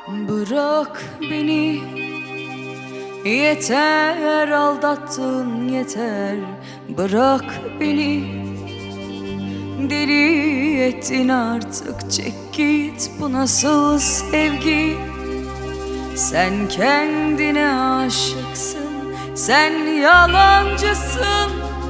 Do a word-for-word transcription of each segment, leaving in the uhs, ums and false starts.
Bırak beni, yeter aldattın yeter. Bırak beni, deli ettin artık, çek git. Bu nasıl sevgi? Sen kendine aşıksın, sen yalancısın.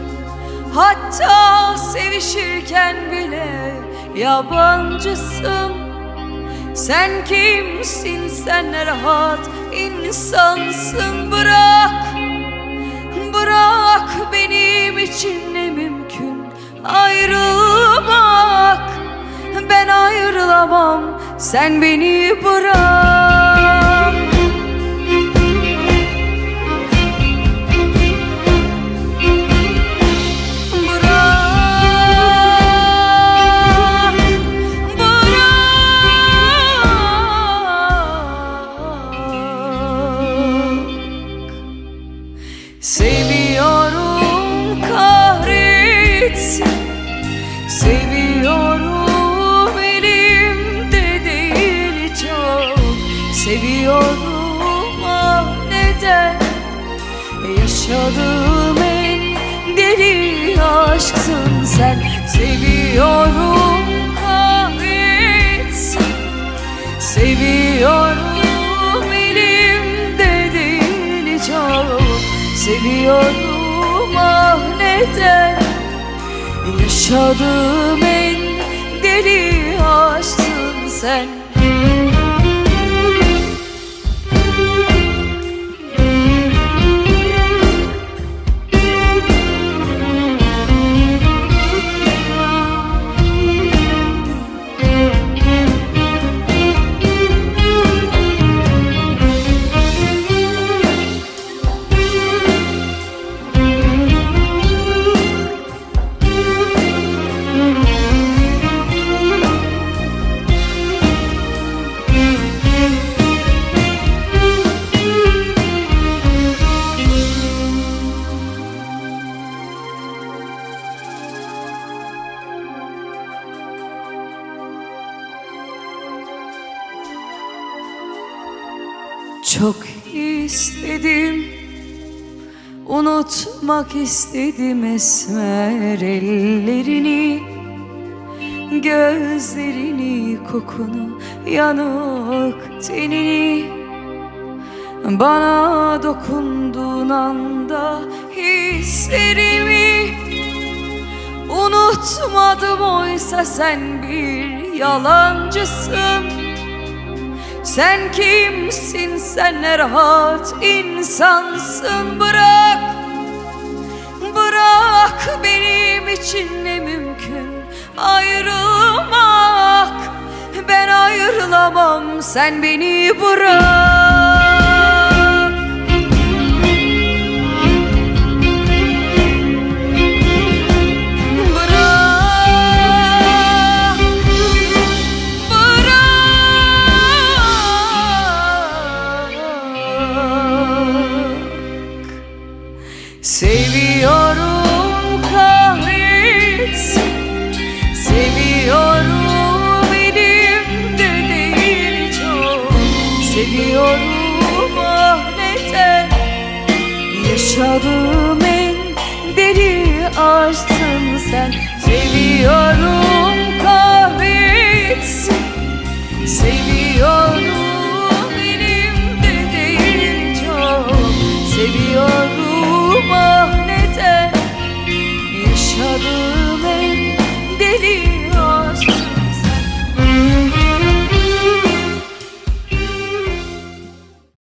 Hatta sevişirken bile yabancısın. Sen kimsin, sen ne rahat insansın. Bırak, bırak, benim için ne mümkün ayrılmak. Ben ayrılamam, sen beni bırak. Seviyorum, kahretsin. Seviyorum, elimde değil çok. Seviyorum, ah neden? Yaşadığım en deli aşksın sen. Seviyorum, kahretsin. Seviyorum, elimde değil çok. Seviyorum, ah neden? Yaşadığım en deli aşksın sen. Çok istedim, unutmak istedim esmer ellerini, gözlerini, kokunu, yanık tenini. Bana dokunduğun anda hislerimi unutmadım, oysa sen bir yalancısın. Sen kimsin, sen ne rahat insansın. Bırak, bırak, benim için ne mümkün ayrılmak. Ben ayrılamam, sen beni bırak. Seviyorum, kahretsin. Seviyorum, elimde değil çok. Seviyorum, ah neden? Yaşadığım en deli aşksın sen. Seviyorum, kahretsin. Seviyorum.